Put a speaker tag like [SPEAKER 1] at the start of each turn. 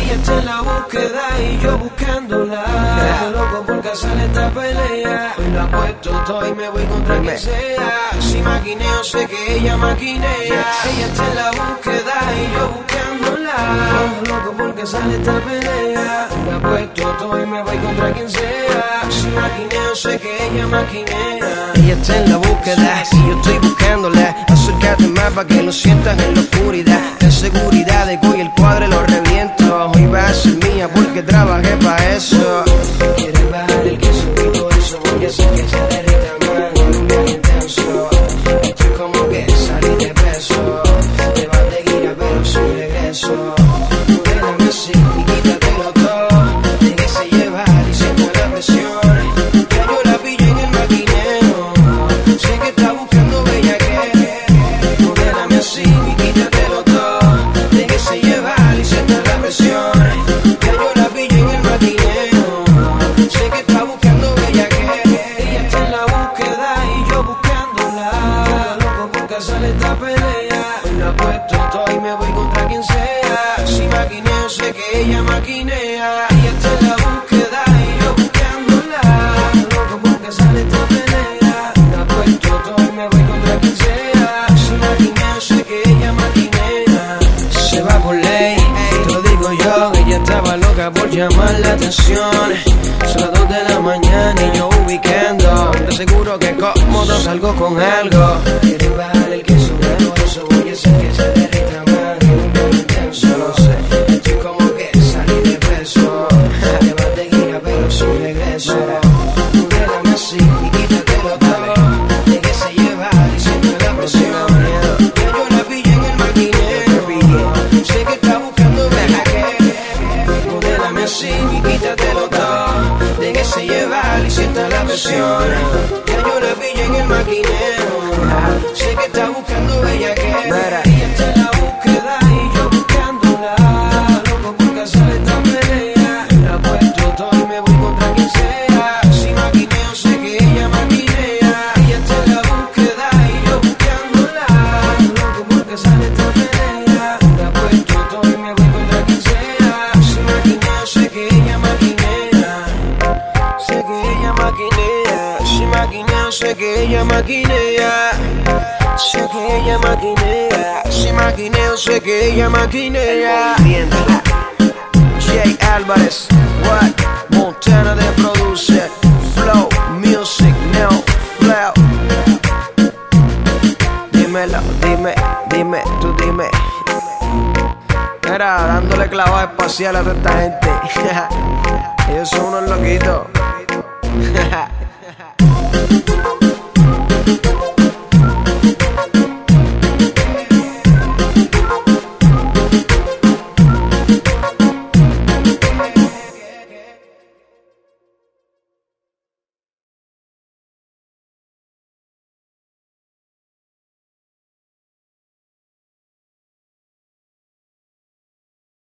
[SPEAKER 1] Ella está en la búsqueda y yo buscándola. Estoy loco por casar esta pelea. Hoy la apuesto todo y me voy contra quien sea. Si maquineo sé que ella maquinea. Ella está en la búsqueda y yo buscándola. Estoy loco por casar esta pelea. Hoy la apuesto todo y me voy contra quien sea. Si maquineo sé que ella maquinea. Ella está en la búsqueda y yo estoy buscándola. Acércate más para que lo sientas en la oscuridad. Ten seguridad de que hoy el cuadro lo reviento. Hoy va a ser mía porque trabajé para eso. Quieres bajar el queso y todo eso. Voy a hacer que se derrita más en un viaje intenso. Estoy como que salí de peso. Te vas de gira pero sin regreso. Déjame así y quítatelo todo. Déjese llevar y sienta la presión. Ya yo la pillo en el maquineo. Sé que está buscando bellaquera. Déjame así y quítatelo todo. Déjese llevar y sienta la presión. Ya yo la pillo en el maquineo. Sé que está buscando bellaquera. Ella está en la búsqueda y yo buscándola. Loco por casar esta pelea. Hoy la apuesto todo y me voy contra quien sea. Si maquineo sé que ella maquinea. Ella está en la búsqueda y yo buscándola. Loco por casar esta pelea. La apuesto todo y me voy contra quien sea. Si maquineo sé que ella maquinea. Se va por ley, te lo digo yo. Ella estaba loca por llamar la atención. Son las 2 de la mañana y yo ubicando. Te aseguro que cómodo salgo con algo. Quieres bajar el queso, pero eso voy a hacer que se derrita más en un viaje intenso. No sé, estoy como que salí de peso. Te vas de gira pero sin regreso. Déjame así y quítatelo todo. Déjese llevar y siente la presión. Ya yo la pillé en el maquinero. Sé que está buscando bellaquera. Déjame así y quítatelo todo. Déjese llevar y sienta la presión. Ya yo la pillé en el maquinero. Sé que está buscando bellaquera. Ella está en la búsqueda y yo buscándola. Loco por casar esta pelea. La apuesto todo y me voy contra quien sea. Si maquineo sé que ella maquinea. Ella está en la búsqueda y yo buscándola. Loco por casar esta pelea. La apuesto todo y me voy contra quien sea. Si maquineo sé que ella maquinea. Sé que ella maquinea. Si maquineo sé que ella maquinea. Sé que ella maquinea. Si maquineo sé que ella maquinea. Jay Álvarez, What? Montana de producer. Flow, music, no flow. Dímelo, dime, tú dime. Era dándole clavada espacial a toda esta gente. Ellos son unos loquitos.